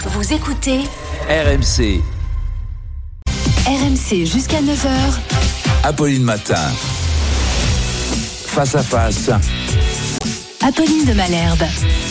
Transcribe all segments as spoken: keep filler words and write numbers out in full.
Vous écoutez R M C. R M C jusqu'à neuf heures. Apolline Matin. Face à face. Apolline de Malherbe.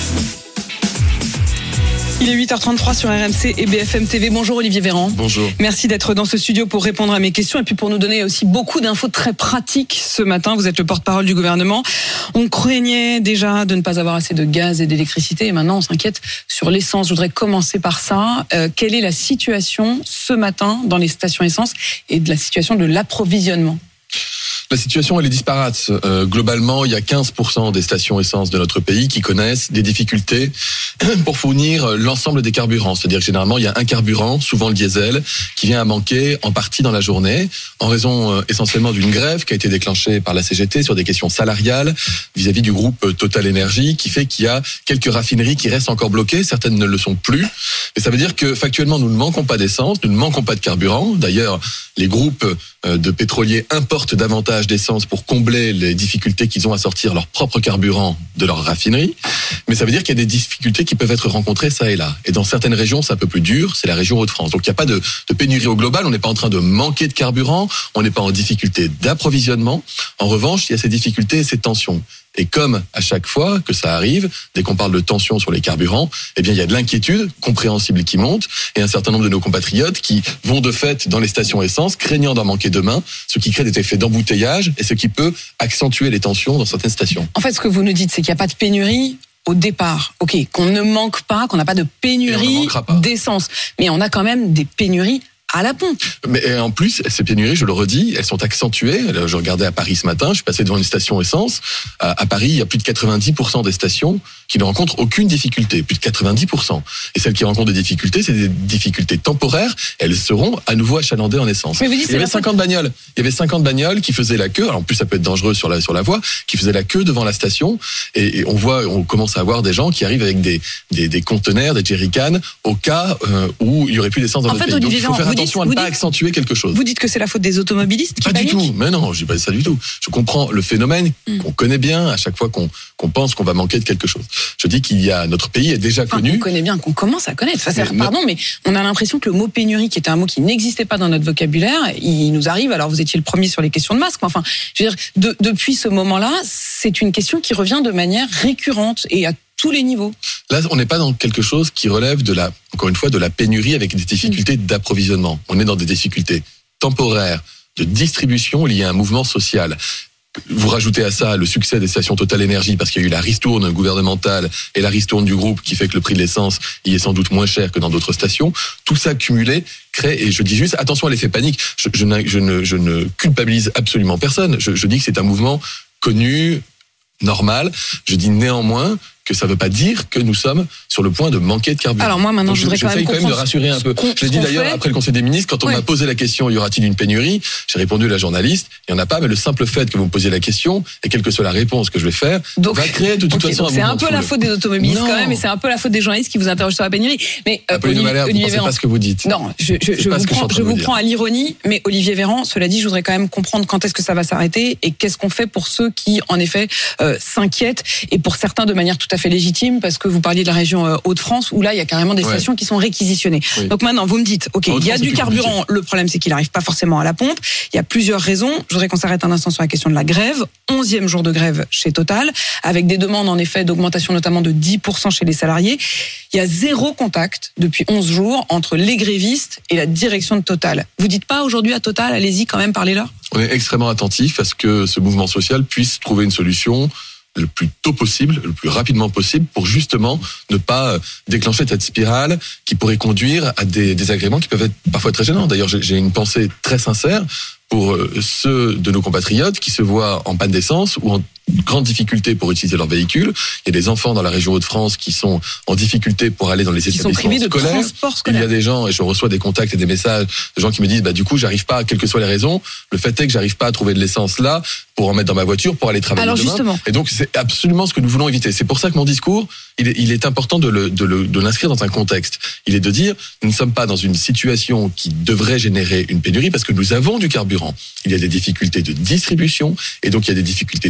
Il est huit heures trente-trois sur R M C et B F M T V. Bonjour Olivier Véran. Bonjour. Merci d'être dans ce studio pour répondre à mes questions et puis pour nous donner aussi beaucoup d'infos très pratiques ce matin. Vous êtes le porte-parole du gouvernement. On craignait déjà de ne pas avoir assez de gaz et d'électricité et maintenant on s'inquiète sur l'essence. Je voudrais commencer par ça. Euh, quelle est la situation ce matin dans les stations essence et de la situation de l'approvisionnement ? La situation, elle est disparate. Euh, globalement, il y a quinze pour cent des stations essence de notre pays qui connaissent des difficultés pour fournir l'ensemble des carburants. C'est-à-dire que généralement, il y a un carburant, souvent le diesel, qui vient à manquer en partie dans la journée, en raison euh, essentiellement d'une grève qui a été déclenchée par la C G T sur des questions salariales vis-à-vis du groupe Total Énergie, qui fait qu'il y a quelques raffineries qui restent encore bloquées, certaines ne le sont plus. Et ça veut dire que factuellement, nous ne manquons pas d'essence, nous ne manquons pas de carburant. D'ailleurs, les groupes de pétroliers importent davantage d'essence pour combler les difficultés qu'ils ont à sortir leur propre carburant de leur raffinerie. Mais ça veut dire qu'il y a des difficultés qui peuvent être rencontrées ça et là. Et dans certaines régions, c'est un peu plus dur, c'est la région Hauts-de-France. Donc il n'y a pas de, de pénurie au global, on n'est pas en train de manquer de carburant, on n'est pas en difficulté d'approvisionnement. En revanche, il y a ces difficultés et ces tensions. Et comme à chaque fois que ça arrive, dès qu'on parle de tension sur les carburants, eh bien il y a de l'inquiétude compréhensible qui monte et un certain nombre de nos compatriotes qui vont de fait dans les stations essence, craignant d'en manquer demain, ce qui crée des effets d'embouteillage et ce qui peut accentuer les tensions dans certaines stations. En fait, ce que vous nous dites, c'est qu'il n'y a pas de pénurie au départ. Ok, qu'on ne manque pas, qu'on n'a pas de pénurie d'essence, mais on a quand même des pénuries à la pompe. Mais en plus, ces pénuries, je le redis, elles sont accentuées. Je regardais à Paris ce matin, je suis passé devant une station essence. À Paris, il y a plus de quatre-vingt-dix pour cent des stations qui ne rencontrent aucune difficulté. Plus de quatre-vingt-dix pour cent. Et celles qui rencontrent des difficultés, c'est des difficultés temporaires. Elles seront à nouveau achalandées en essence. Mais vous dites, il y avait cinquante bagnoles. Il y avait cinquante bagnoles qui faisaient la queue. Alors en plus, ça peut être dangereux sur la, sur la voie, qui faisaient la queue devant la station. Et, et on voit, on commence à voir des gens qui arrivent avec des, des, des conteneurs, des jerrycans, au cas euh, où il y aurait plus d'essence dans en notre fait, pays. Donc il faut faire vous attention dites, à ne pas dites, accentuer quelque chose. Vous dites que c'est la faute des automobilistes qui Pas paniquent ? du tout, mais non, je dis pas ça du tout. Je comprends le phénomène mm. qu'on connaît bien à chaque fois qu'on, qu'on pense qu'on va manquer de quelque chose. Je dis qu'il y a, notre pays est déjà enfin, connu. On connaît bien, qu'on commence à connaître. Enfin, mais pardon, mais on a l'impression que le mot pénurie, qui était un mot qui n'existait pas dans notre vocabulaire, il nous arrive. Alors vous étiez le premier sur les questions de masques. Enfin, je veux dire, de, depuis ce moment-là, c'est une question qui revient de manière récurrente et à tous les niveaux. Là, on n'est pas dans quelque chose qui relève de la, encore une fois, de la pénurie avec des difficultés mmh. d'approvisionnement. On est dans des difficultés temporaires de distribution liées à un mouvement social. Vous rajoutez à ça le succès des stations Total Énergie parce qu'il y a eu la ristourne gouvernementale et la ristourne du groupe qui fait que le prix de l'essence y est sans doute moins cher que dans d'autres stations. Tout ça cumulé crée, et je dis juste, attention à l'effet panique, je, je, je, ne, je ne culpabilise absolument personne. Je, je dis que c'est un mouvement connu, normal. Je dis néanmoins que ça ne veut pas dire que nous sommes sur le point de manquer de carburant. Alors moi maintenant, donc, je voudrais quand même, quand même de rassurer un peu. Je l'ai dit d'ailleurs fait. Après le Conseil des ministres, quand on ouais. m'a posé la question, y aura-t-il une pénurie ? J'ai répondu à la journaliste, il n'y en a pas, mais le simple fait que vous me posiez la question, et quelle que soit la réponse que je vais faire, donc, va créer de toute okay, façon un c'est un peu la faute des automobilistes non. quand même, et c'est un peu la faute des journalistes qui vous interrogent sur la pénurie. Mais euh, Olivier, Malherbe, Olivier vous Véran, pas ce que vous dites. Non, je, je, je vous, prends, je vous prends à l'ironie, mais Olivier Véran, cela dit, je voudrais quand même comprendre quand est-ce que ça va s'arrêter, et qu'est-ce qu'on fait pour ceux qui, en effet, euh, s'inquiètent, et pour certains de manière tout à fait légitime, parce que vous parliez de la région euh, Hauts-de-France où là il y a carrément des ouais. stations qui sont réquisitionnées. Oui. Donc maintenant vous me dites, ok, il y a du carburant, compliqué. Le problème c'est qu'il n'arrive pas forcément à la pompe. Il y a plusieurs raisons. Je voudrais qu'on s'arrête un instant sur la question de la grève. onzième jour de grève chez Total, avec des demandes en effet d'augmentation notamment de dix pour cent chez les salariés. Il y a zéro contact depuis onze jours entre les grévistes et la direction de Total. Vous dites pas aujourd'hui à Total, allez-y quand même, parlez-leur. On est extrêmement attentif à ce que ce mouvement social puisse trouver une solution le plus tôt possible, le plus rapidement possible, pour justement ne pas déclencher cette spirale qui pourrait conduire à des désagréments qui peuvent être parfois très gênants. D'ailleurs, j'ai une pensée très sincère pour ceux de nos compatriotes qui se voient en panne d'essence ou en grande difficulté pour utiliser leur véhicule. Il y a des enfants dans la région Hauts-de-France qui sont en difficulté pour aller dans les qui établissements sont scolaires. scolaire. Il y a des gens, et je reçois des contacts et des messages de gens qui me disent, bah, du coup, j'arrive pas, quelles que soient les raisons, le fait est que j'arrive pas à trouver de l'essence là pour en mettre dans ma voiture pour aller travailler Alors demain. Justement. Et donc, c'est absolument ce que nous voulons éviter. C'est pour ça que mon discours, il est, il est important de, le, de, le, de l'inscrire dans un contexte. Il est de dire, nous ne sommes pas dans une situation qui devrait générer une pénurie parce que nous avons du carburant. Il y a des difficultés de distribution et donc il y a des difficultés temporaires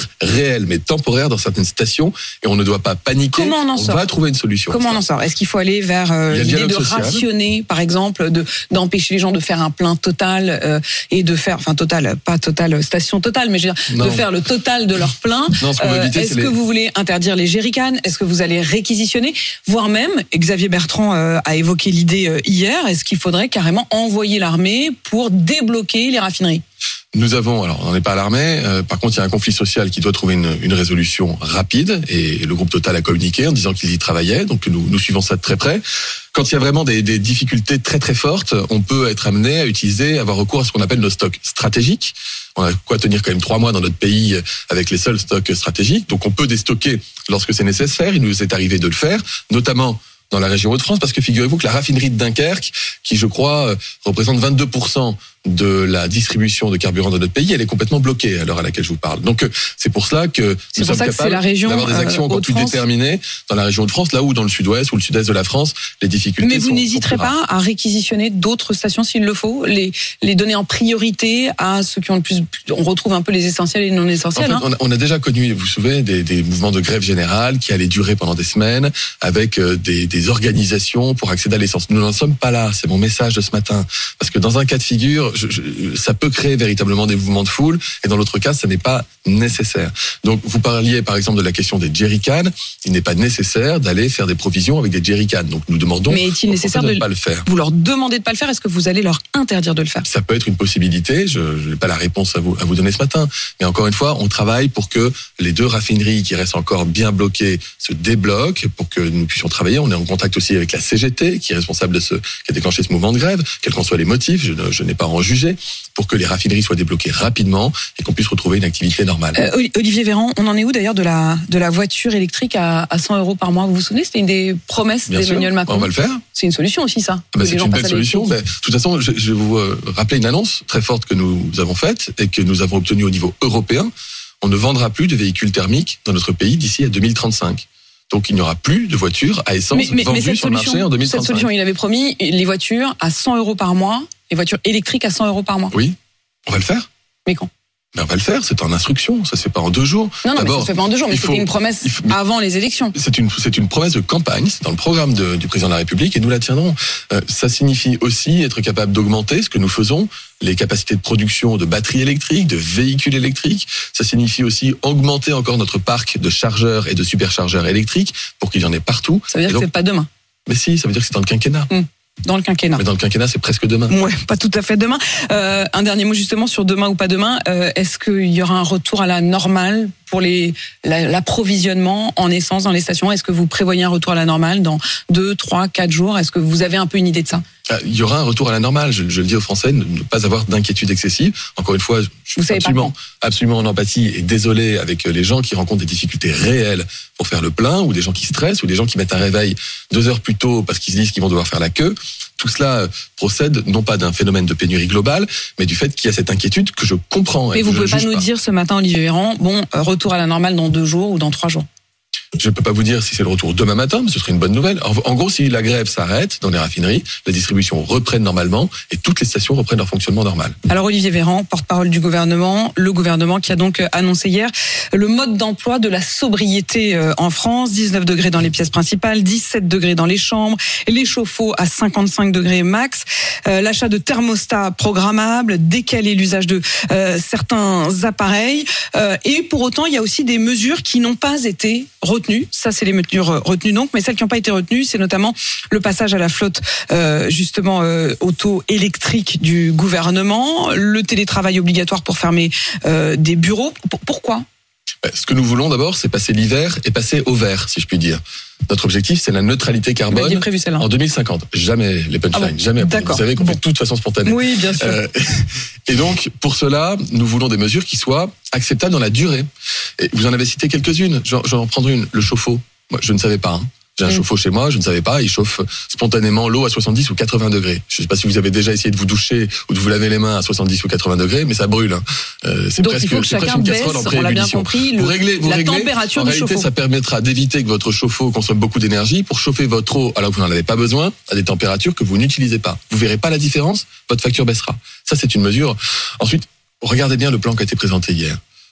être réelle, mais temporaire dans certaines stations, et on ne doit pas paniquer. Comment on en on sort va trouver une solution. Comment on en sort? Est-ce qu'il faut aller vers euh, l'idée de social. rationner, par exemple, de d'empêcher les gens de faire un plein total euh, et de faire, enfin total, pas total, station totale, mais je veux dire, de faire le total de leur plein. Non, ce euh, Est-ce que les... vous voulez interdire les jerrycans? Est-ce que vous allez réquisitionner? Voire même, Xavier Bertrand euh, a évoqué l'idée euh, hier, est-ce qu'il faudrait carrément envoyer l'armée pour débloquer les raffineries? Nous avons, alors on n'en est pas à l'armée, euh, par contre il y a un conflit social qui doit trouver une, une résolution rapide, et le groupe Total a communiqué en disant qu'il y travaillait, donc nous, nous suivons ça de très près. Quand il y a vraiment des, des difficultés très très fortes, on peut être amené à utiliser, avoir recours à ce qu'on appelle nos stocks stratégiques. On a quoi tenir quand même trois mois dans notre pays avec les seuls stocks stratégiques, donc on peut déstocker lorsque c'est nécessaire. Il nous est arrivé de le faire, notamment dans la région Hauts-de-France, parce que figurez-vous que la raffinerie de Dunkerque, qui je crois représente vingt-deux pour cent de la distribution de carburant dans notre pays, elle est complètement bloquée à l'heure à laquelle je vous parle. Donc c'est pour cela que nous sommes capables d'avoir des actions encore plus déterminées dans la région de France, là où dans le sud-ouest ou le sud-est de la France, les difficultés Mais vous sont, n'hésiterez sont pas à réquisitionner d'autres stations s'il le faut, les, les donner en priorité à ceux qui ont le plus... On retrouve un peu les essentiels et les non essentiels. En fait, hein. on, a, on a déjà connu, vous vous souvenez, des, des mouvements de grève générale qui allaient durer pendant des semaines, avec des, des organisations pour accéder à l'essence. Nous n'en sommes pas là, c'est mon message de ce matin. Parce que dans un cas de figure, je, je, ça peut créer véritablement des mouvements de foule, et dans l'autre cas, ça n'est pas nécessaire. Donc, vous parliez par exemple de la question des jerrycans. Il n'est pas nécessaire d'aller faire des provisions avec des jerrycans. Donc, nous demandons Mais est-il nécessaire de ne pas le faire. Vous leur demandez de pas le faire. Est-ce que vous allez leur interdire de le faire? Ça peut être une possibilité. Je n'ai pas la réponse à vous à vous donner ce matin. Mais encore une fois, on travaille pour que les deux raffineries qui restent encore bien bloquées se débloquent, pour que nous puissions travailler. On est en contact aussi avec la C G T, qui est responsable de ce, qui a déclenché ce mouvement de grève, quels qu'en soient les motifs. Je, ne, je n'ai pas à en juger, pour que les raffineries soient débloquées rapidement et qu'on puisse retrouver une activité normale. Euh, Olivier Véran, on en est où d'ailleurs de la de la voiture électrique à, à cent euros par mois? Vous vous souvenez, c'était une des promesses Bien d'Emmanuel sûr, Macron. on va le faire. C'est une solution aussi, ça. Ah bah c'est une belle solution. Mais, de toute façon, je, je vais vous euh, rappeler une annonce très forte que nous avons faite et que nous avons obtenue au niveau européen. On ne vendra plus de véhicules thermiques dans notre pays d'ici à deux mille trente-cinq. Donc il n'y aura plus de voitures à essence mais, mais, vendues mais sur le marché en deux mille trente-cinq. Cette solution, il avait promis les voitures à cent euros par mois, les voitures électriques à cent euros par mois. Oui, on va le faire. Mais quand? Ben on va le faire, c'est en instruction, ça se fait pas en deux jours. Non, non, mais ça se fait pas en deux jours, mais c'était une promesse faut, avant les élections. C'est une, c'est une promesse de campagne, c'est dans le programme de, du président de la République et nous la tiendrons. Euh, ça signifie aussi être capable d'augmenter ce que nous faisons, les capacités de production de batteries électriques, de véhicules électriques. Ça signifie aussi augmenter encore notre parc de chargeurs et de superchargeurs électriques pour qu'il y en ait partout. Ça veut dire et donc, que c'est pas demain. Mais si, ça veut dire que c'est dans le quinquennat. Hum. Dans le quinquennat. Mais dans le quinquennat, c'est presque demain. Ouais, pas tout à fait demain. Euh, un dernier mot justement sur demain ou pas demain. Euh, est-ce qu'il y aura un retour à la normale pour les la, l'approvisionnement en essence dans les stations? Est-ce que vous prévoyez un retour à la normale dans deux, trois, quatre jours? Est-ce que vous avez un peu une idée de ça? Il y aura un retour à la normale. Je, je le dis aux Français, ne, ne pas avoir d'inquiétude excessive. Encore une fois, je suis vous absolument, absolument en empathie et désolé avec les gens qui rencontrent des difficultés réelles pour faire le plein, ou des gens qui stressent, ou des gens qui mettent un réveil deux heures plus tôt parce qu'ils se disent qu'ils vont devoir faire la queue. Tout cela procède non pas d'un phénomène de pénurie globale, mais du fait qu'il y a cette inquiétude que je comprends. Mais vous ne pouvez pas nous pas. dire ce matin, Olivier Véran, bon, retour à la normale dans deux jours ou dans trois jours? Je ne peux pas vous dire si c'est le retour demain matin, mais ce serait une bonne nouvelle. En gros, si la grève s'arrête dans les raffineries, la distribution reprenne normalement et toutes les stations reprennent leur fonctionnement normal. Alors Olivier Véran, porte-parole du gouvernement, le gouvernement qui a donc annoncé hier le mode d'emploi de la sobriété en France, dix-neuf degrés dans les pièces principales, dix-sept degrés dans les chambres, les chauffe-eau à cinquante-cinq degrés max, euh, l'achat de thermostats programmables, décaler l'usage de euh, certains appareils, euh, et pour autant il y a aussi des mesures qui n'ont pas été retenues. Ça, c'est les mesures retenues donc, mais celles qui n'ont pas été retenues, c'est notamment le passage à la flotte euh, justement euh, auto-électrique du gouvernement, le télétravail obligatoire pour fermer euh, des bureaux. P- pourquoi ? Ce que nous voulons d'abord, c'est passer l'hiver et passer au vert, si je puis dire. Notre objectif, c'est la neutralité carbone prévu, en deux mille cinquante. Jamais les punchlines, ah bon, jamais. D'accord. Vous savez qu'on bon. fait tout de façon spontanée. Oui, bien sûr. Euh, et donc, pour cela, nous voulons des mesures qui soient acceptables dans la durée. Et vous en avez cité quelques-unes. Je vais en prendre une. Le chauffe-eau. Moi, je ne savais pas. Hein. J'ai un mmh. chauffe-eau chez moi, je ne savais pas, il chauffe spontanément l'eau à soixante-dix ou quatre-vingts degrés. Je ne sais pas si vous avez déjà essayé de vous doucher ou de vous laver les mains à soixante-dix ou quatre-vingts degrés, mais ça brûle. Hein. Euh, c'est Donc presque, il faut que c'est chacun baisse, on l'a bien compris, le, vous réglez, vous la réglez, température en du réalité, chauffe-eau. Ça permettra d'éviter que votre chauffe-eau consomme beaucoup d'énergie pour chauffer votre eau alors que vous n'en avez pas besoin à des températures que vous n'utilisez pas. Vous verrez pas la différence, votre facture baissera. Ça, c'est une mesure. Ensuite, regardez bien le plan qui a été présenté hier.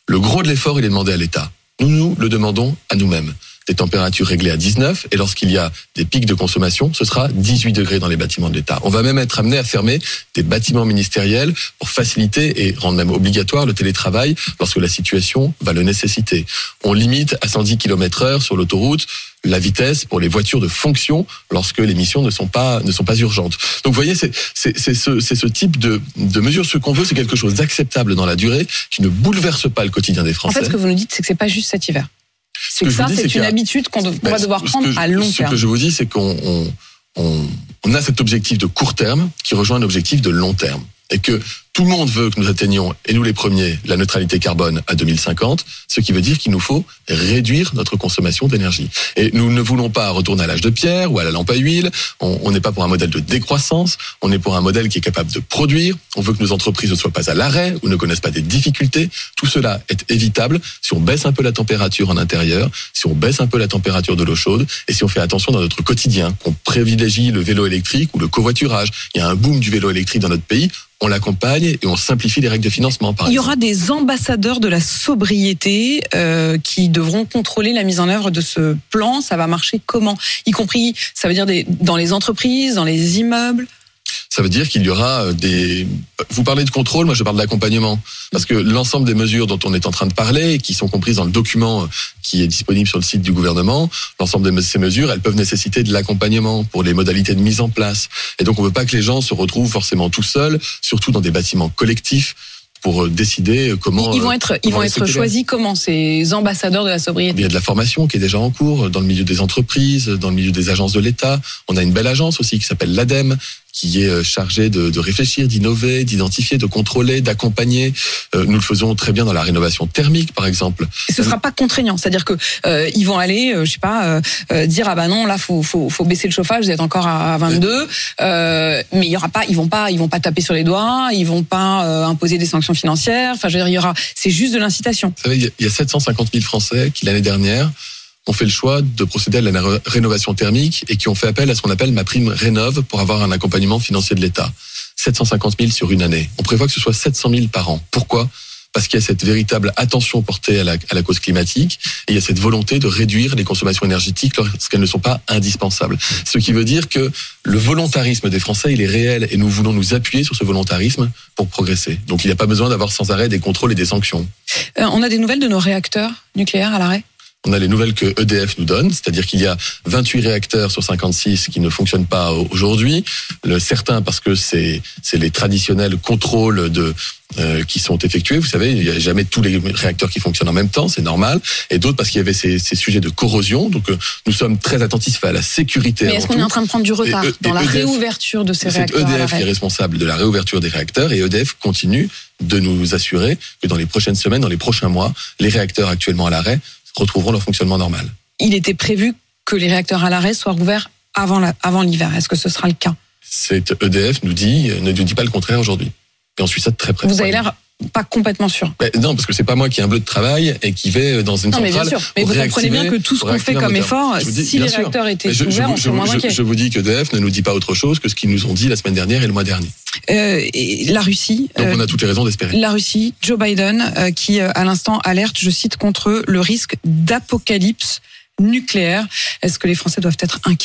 Le gros de l'effort, il est demandé à l'État. Nous, nous le demandons à nous-mêmes. Des températures réglées à dix-neuf, et lorsqu'il y a des pics de consommation, ce sera dix-huit degrés dans les bâtiments de l'État. On va même être amené à fermer des bâtiments ministériels pour faciliter et rendre même obligatoire le télétravail lorsque la situation va le nécessiter. On limite à cent dix kilomètres heure sur l'autoroute la vitesse pour les voitures de fonction lorsque les missions ne sont pas ne sont pas urgentes. Donc vous voyez, c'est c'est c'est ce c'est ce type de de mesures. Ce qu'on veut, c'est quelque chose d'acceptable dans la durée, qui ne bouleverse pas le quotidien des Français. En fait, ce que vous nous dites, c'est que c'est pas juste cet hiver. C'est que, que ça, dis, c'est, c'est une habitude qu'on, de, qu'on va devoir prendre je, à long ce terme. Ce que je vous dis, c'est qu'on on, on, on a cet objectif de court terme qui rejoint un objectif de long terme. Et que tout le monde veut que nous atteignions, et nous les premiers, la neutralité carbone à deux mille cinquante, ce qui veut dire qu'il nous faut réduire notre consommation d'énergie. Et nous ne voulons pas retourner à l'âge de pierre ou à la lampe à huile, on n'est pas pour un modèle de décroissance, on est pour un modèle qui est capable de produire, on veut que nos entreprises ne soient pas à l'arrêt ou ne connaissent pas des difficultés. Tout cela est évitable si on baisse un peu la température en intérieur, si on baisse un peu la température de l'eau chaude, et si on fait attention dans notre quotidien, qu'on privilégie le vélo électrique ou le covoiturage. Il y a un boom du vélo électrique dans notre pays, on l'accompagne et on simplifie les règles de financement, par Il y exemple. aura des ambassadeurs de la sobriété euh, qui devront contrôler la mise en œuvre de ce plan. Ça va marcher comment ? Y compris, ça veut dire des, dans les entreprises, dans les immeubles ? Ça veut dire qu'il y aura des... Vous parlez de contrôle, moi je parle d'accompagnement. Parce que l'ensemble des mesures dont on est en train de parler, qui sont comprises dans le document qui est disponible sur le site du gouvernement, l'ensemble de ces mesures, elles peuvent nécessiter de l'accompagnement pour les modalités de mise en place. Et donc on ne veut pas que les gens se retrouvent forcément tout seuls, surtout dans des bâtiments collectifs, pour décider comment... Ils vont être, ils vont être choisis comment, ces ambassadeurs de la sobriété ? Il y a de la formation qui est déjà en cours dans le milieu des entreprises, dans le milieu des agences de l'État. On a une belle agence aussi qui s'appelle l'ADEME, qui est chargée de, de réfléchir, d'innover, d'identifier, de contrôler, d'accompagner. Euh, nous le faisons très bien dans la rénovation thermique, par exemple. Et ce sera pas contraignant, c'est-à-dire que euh, ils vont aller, euh, je sais pas, euh, dire ah bah non, là faut faut faut baisser le chauffage, vous êtes encore à vingt-deux, euh, mais il y aura pas, ils vont pas, ils vont pas taper sur les doigts, ils vont pas euh, imposer des sanctions financières. Enfin, je veux dire, il y aura, c'est juste de l'incitation. Vous savez, il y a sept cent cinquante mille Français qui l'année dernière ont fait le choix de procéder à la rénovation thermique et qui ont fait appel à ce qu'on appelle ma prime rénov pour avoir un accompagnement financier de l'État. sept cent cinquante mille sur une année. On prévoit que ce soit sept cent mille par an. Pourquoi ? Parce qu'il y a cette véritable attention portée à la, à la cause climatique et il y a cette volonté de réduire les consommations énergétiques lorsqu'elles ne sont pas indispensables. Ce qui veut dire que le volontarisme des Français, il est réel et nous voulons nous appuyer sur ce volontarisme pour progresser. Donc il n'y a pas besoin d'avoir sans arrêt des contrôles et des sanctions. Euh, on a des nouvelles de nos réacteurs nucléaires à l'arrêt ? On a les nouvelles que E D F nous donne, c'est-à-dire qu'il y a vingt-huit réacteurs sur cinquante-six qui ne fonctionnent pas aujourd'hui. Le certains parce que c'est c'est les traditionnels contrôles de euh, qui sont effectués. Vous savez, il n'y a jamais tous les réacteurs qui fonctionnent en même temps, c'est normal. Et d'autres parce qu'il y avait ces, ces sujets de corrosion. Donc euh, nous sommes très attentifs à la sécurité. Mais est-ce qu'on tout. est en train de prendre du retard et, dans et la E D F, réouverture de ces réacteurs ? C'est E D F qui est responsable de la réouverture des réacteurs et E D F continue de nous assurer que dans les prochaines semaines, dans les prochains mois, les réacteurs actuellement à l'arrêt retrouveront leur fonctionnement normal. Il était prévu que les réacteurs à l'arrêt soient rouverts avant, la, avant l'hiver. Est-ce que ce sera le cas ? C'est E D F nous dit, ne nous dit pas le contraire aujourd'hui. Et on suit ça de très près. Vous avez l'air pas complètement sûr. Mais non, parce que c'est pas moi qui ai un bleu de travail et qui vais dans une non, centrale. Mais bien sûr. Mais vous comprenez bien que tout ce qu'on fait comme effort, dis, si les réacteurs sûr. étaient je, ouverts, je, on serait moins inquiets. Je, je vous dis que E D F ne nous dit pas autre chose que ce qu'ils nous ont dit la semaine dernière et le mois dernier. Euh, et la Russie. Donc euh, on a toutes les raisons d'espérer. La Russie, Joe Biden, euh, qui à l'instant alerte, je cite, contre le risque d'apocalypse nucléaire. Est-ce que les Français doivent être inquiets ?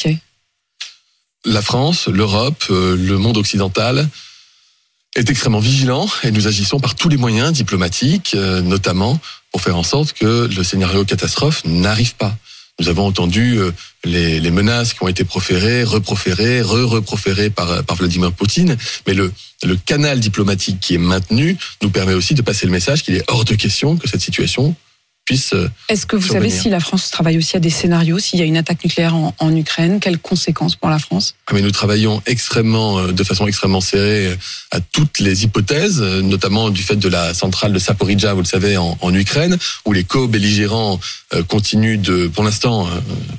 La France, l'Europe, euh, le monde occidental est extrêmement vigilant et nous agissons par tous les moyens diplomatiques, euh, notamment pour faire en sorte que le scénario catastrophe n'arrive pas. Nous avons entendu euh, les, les menaces qui ont été proférées, reproférées, re-reproférées par, par Vladimir Poutine, mais le, le canal diplomatique qui est maintenu nous permet aussi de passer le message qu'il est hors de question que cette situation puisse euh, Est-ce que vous survenir. savez si la France travaille aussi à des scénarios, s'il y a une attaque nucléaire en, en Ukraine, quelles conséquences pour la France ? Ah, mais nous travaillons extrêmement, de façon extrêmement serrée à toutes les hypothèses, notamment du fait de la centrale de Zaporijia, vous le savez, en, en Ukraine, où les co-belligérants continuent de, pour l'instant,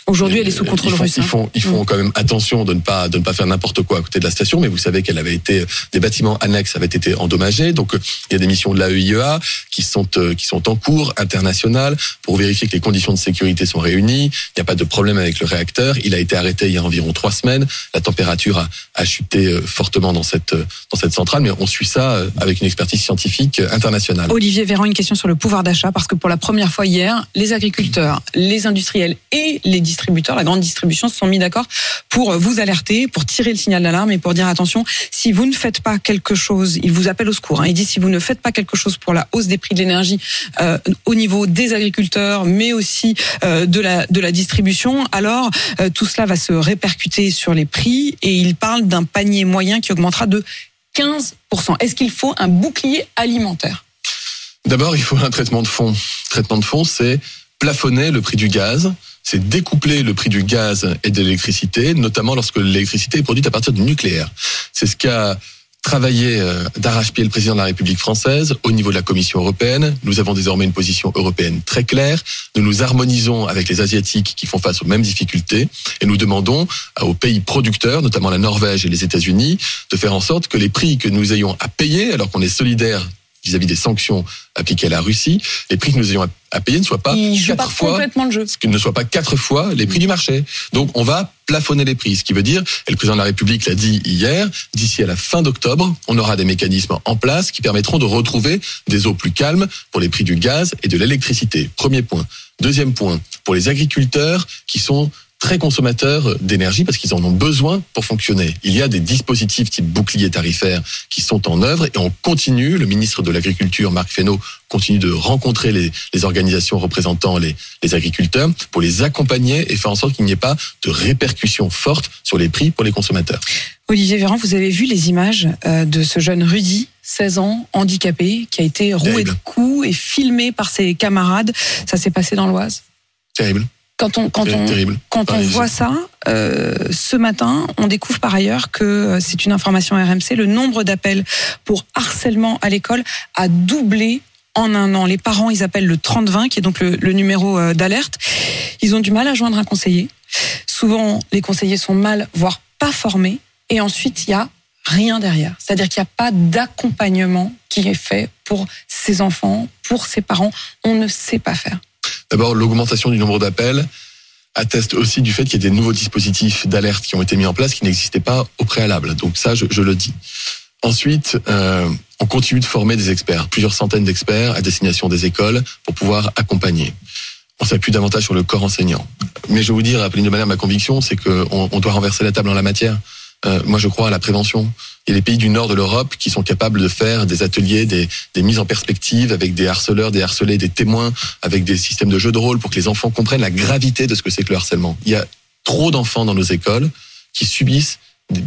Aujourd'hui, elle est sous contrôle ils font, russe. Ils font, ils font mmh. quand même attention de ne pas de ne pas faire n'importe quoi à côté de la station. Mais vous savez qu'elle avait été, des bâtiments annexes avaient été endommagés. Donc il y a des missions de l'A E I E A qui sont qui sont en cours internationales pour vérifier que les conditions de sécurité sont réunies. Il n'y a pas de problème avec le réacteur. Il a été arrêté il y a environ trois semaines. La température a, a chuté fortement dans cette dans cette centrale. Mais on suit ça avec une expertise scientifique internationale. Olivier Véran, une question sur le pouvoir d'achat parce que pour la première fois hier, les agriculteurs, les industriels et les distributeurs, la grande distribution, se sont mis d'accord pour vous alerter, pour tirer le signal d'alarme et pour dire attention, si vous ne faites pas quelque chose, ils vous appellent au secours. Hein, ils disent si vous ne faites pas quelque chose pour la hausse des prix de l'énergie euh, au niveau des agriculteurs, mais aussi euh, de la de la distribution, alors euh, tout cela va se répercuter sur les prix et ils parlent d'un panier moyen qui augmentera de quinze pour cent. Est-ce qu'il faut un bouclier alimentaire ? D'abord, il faut un traitement de fond. Le traitement de fond, c'est plafonner le prix du gaz, c'est découpler le prix du gaz et de l'électricité, notamment lorsque l'électricité est produite à partir du nucléaire. C'est ce qu'a travaillé d'arrache-pied le président de la République française au niveau de la Commission européenne. Nous avons désormais une position européenne très claire. Nous nous harmonisons avec les Asiatiques qui font face aux mêmes difficultés et nous demandons aux pays producteurs, notamment la Norvège et les États-Unis, de faire en sorte que les prix que nous ayons à payer, alors qu'on est solidaires vis-à-vis des sanctions appliquées à la Russie, les prix que nous ayons à payer ne soient pas Il quatre pas fois, complètement le jeu. ne soient pas quatre fois les prix du marché. Donc on va plafonner les prix, ce qui veut dire, et le président de la République l'a dit hier, d'ici à la fin d'octobre, on aura des mécanismes en place qui permettront de retrouver des eaux plus calmes pour les prix du gaz et de l'électricité. Premier point. Deuxième point, pour les agriculteurs qui sont très consommateurs d'énergie parce qu'ils en ont besoin pour fonctionner. Il y a des dispositifs type bouclier tarifaire qui sont en œuvre et on continue, le ministre de l'Agriculture, Marc Fesneau, continue de rencontrer les, les organisations représentant les, les agriculteurs pour les accompagner et faire en sorte qu'il n'y ait pas de répercussions fortes sur les prix pour les consommateurs. Olivier Véran, vous avez vu les images de ce jeune Rudy, seize ans, handicapé, qui a été roué Terrible. de coups et filmé par ses camarades. Ça s'est passé dans l'Oise. Terrible. Quand on quand on terrible. quand on voit ça, euh, ce matin, on découvre par ailleurs que c'est une information R M C. Le nombre d'appels pour harcèlement à l'école a doublé en un an. Les parents, ils appellent le trente vingt, qui est donc le, le numéro d'alerte. Ils ont du mal à joindre un conseiller. Souvent, les conseillers sont mal, voire pas formés. Et ensuite, il y a rien derrière. C'est-à-dire qu'il n'y a pas d'accompagnement qui est fait pour ces enfants, pour ces parents. On ne sait pas faire. D'abord, l'augmentation du nombre d'appels atteste aussi du fait qu'il y a des nouveaux dispositifs d'alerte qui ont été mis en place qui n'existaient pas au préalable. Donc ça, je, je le dis. Ensuite, euh, on continue de former des experts, plusieurs centaines d'experts à destination des écoles pour pouvoir accompagner. On s'appuie davantage sur le corps enseignant. Mais je vais vous dire, Apolline de Malherbe, ma conviction, c'est qu'on on doit renverser la table en la matière. Euh, moi, je crois à la prévention. Il y a des pays du nord de l'Europe qui sont capables de faire des ateliers, des, des mises en perspective avec des harceleurs, des harcelés, des témoins, avec des systèmes de jeux de rôle pour que les enfants comprennent la gravité de ce que c'est que le harcèlement. Il y a trop d'enfants dans nos écoles qui subissent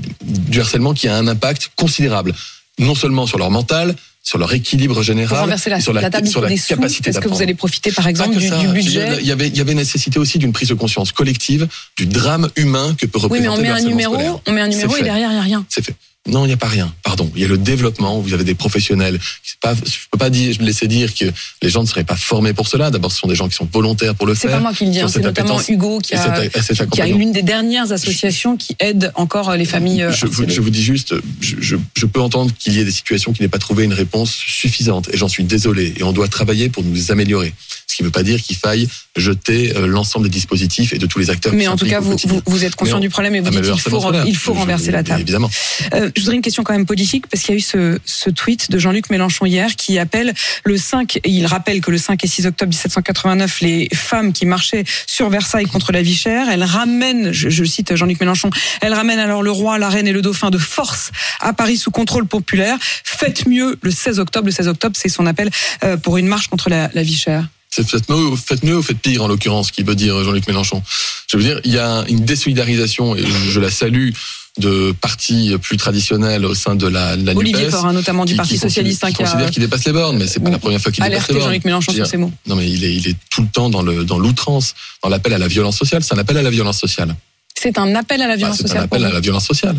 du harcèlement qui a un impact considérable, non seulement sur leur mental, sur leur équilibre général, pour renverser la, sur la, la table sur la des capacité sous, est-ce d'apprendre. que vous allez profiter par exemple du, du budget? Il y avait, il y avait nécessité aussi d'une prise de conscience collective du drame humain que peut représenter oui, mais on met le un harcèlement numéro, scolaire. on met un numéro et derrière il n'y a rien. C'est fait. Non, il n'y a pas rien. Pardon. Il y a le développement. Vous avez des professionnels. C'est pas, je peux pas dire, laisser dire que les gens ne seraient pas formés pour cela. D'abord, ce sont des gens qui sont volontaires pour le c'est faire. C'est pas moi qui le dis. Hein, c'est notamment Hugo qui a, qui a l'une des dernières associations qui aide encore les familles. Je, vous, je vous dis juste, je, je, je peux entendre qu'il y ait des situations qui n'aient pas trouvé une réponse suffisante. Et j'en suis désolé. Et on doit travailler pour nous améliorer. Ce qui ne veut pas dire qu'il faille jeter l'ensemble des dispositifs et de tous les acteurs. Mais en tout cas, vous, vous, vous êtes conscient on, du problème et vous dites qu'il faut, il faut je, renverser je, la table. Évidemment. Euh, je voudrais une question quand même politique, parce qu'il y a eu ce, ce tweet de Jean-Luc Mélenchon hier qui appelle le cinq, et il rappelle que le cinq et six octobre dix-sept cent quatre-vingt-neuf, les femmes qui marchaient sur Versailles contre la vie chère, elles ramènent, je, je cite Jean-Luc Mélenchon, elles ramènent alors le roi, la reine et le dauphin de force à Paris sous contrôle populaire. Faites mieux le seize octobre. Le seize octobre, c'est son appel euh, pour une marche contre la, la vie chère. C'est faites mieux, faites mieux ou faites pire, en l'occurrence, qui veut dire Jean-Luc Mélenchon. Je veux dire, il y a une désolidarisation, et je, je la salue, de partis plus traditionnels au sein de la, de la Olivier NUPES. Faure, hein, notamment du qui, Parti qui Socialiste. Qui, qui considère qu'il dépasse les bornes, mais c'est pas la première fois qu'il dépasse les bornes. Jean-Luc Mélenchon sur ces mots. Non, mais il est, il est tout le temps dans le, dans l'outrance, dans l'appel à la violence sociale. C'est un appel à la violence sociale. C'est un appel à la violence bah, c'est sociale. C'est un appel à la violence sociale.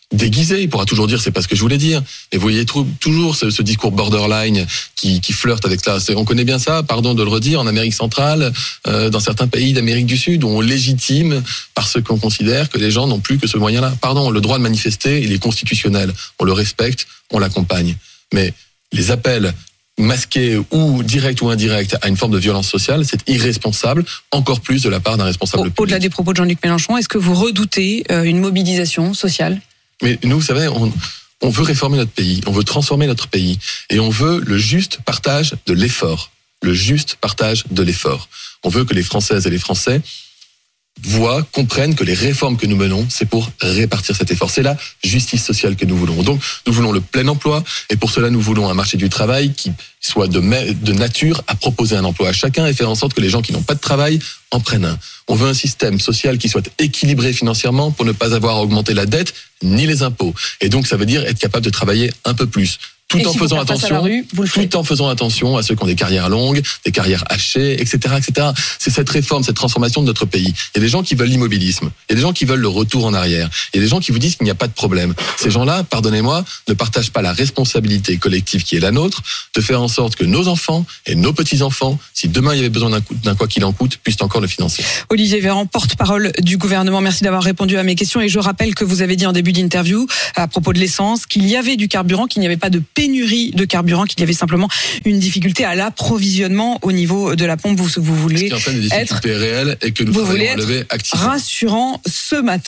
déguisé, il pourra toujours dire c'est pas ce que je voulais dire. Et vous voyez toujours ce, ce discours borderline qui, qui flirte avec ça. C'est, on connaît bien ça, pardon de le redire, en Amérique centrale, euh, dans certains pays d'Amérique du Sud, où on légitime parce qu'on considère que les gens n'ont plus que ce moyen-là. Pardon, le droit de manifester, il est constitutionnel. On le respecte, on l'accompagne. Mais les appels masqués ou directs ou indirects à une forme de violence sociale, c'est irresponsable, encore plus de la part d'un responsable public. Au-delà des propos de Jean-Luc Mélenchon, est-ce que vous redoutez euh, une mobilisation sociale ? Mais nous, vous savez, on, on veut réformer notre pays, on veut transformer notre pays, et on veut le juste partage de l'effort. Le juste partage de l'effort. On veut que les Françaises et les Français voient, comprennent que les réformes que nous menons, c'est pour répartir cet effort. C'est la justice sociale que nous voulons. Donc, nous voulons le plein emploi, et pour cela, nous voulons un marché du travail qui soit de, de nature à proposer un emploi à chacun et faire en sorte que les gens qui n'ont pas de travail en prennent un. On veut un système social qui soit équilibré financièrement pour ne pas avoir à augmenter la dette ni les impôts. Et donc, ça veut dire être capable de travailler un peu plus. Tout en faisant attention, rue, tout en faisant attention à ceux qui ont des carrières longues, des carrières hachées, et cetera, et cetera. C'est cette réforme, cette transformation de notre pays. Il y a des gens qui veulent l'immobilisme. Il y a des gens qui veulent le retour en arrière. Il y a des gens qui vous disent qu'il n'y a pas de problème. Ces gens-là, pardonnez-moi, ne partagent pas la responsabilité collective qui est la nôtre de faire en sorte que nos enfants et nos petits-enfants, si demain il y avait besoin d'un, coup, d'un quoi qu'il en coûte, puissent encore le financer. Olivier Véran, porte-parole du gouvernement. Merci d'avoir répondu à mes questions. Et je rappelle que vous avez dit en début d'interview, à propos de l'essence, qu'il y avait du carburant, qu'il n'y avait pas de pénurie de carburant, qu'il y avait simplement une difficulté à l'approvisionnement au niveau de la pompe. Vous, vous voulez Ce qui est en fait des difficultés être réelles et que nous vous voulez être relever activement. Rassurant ce matin.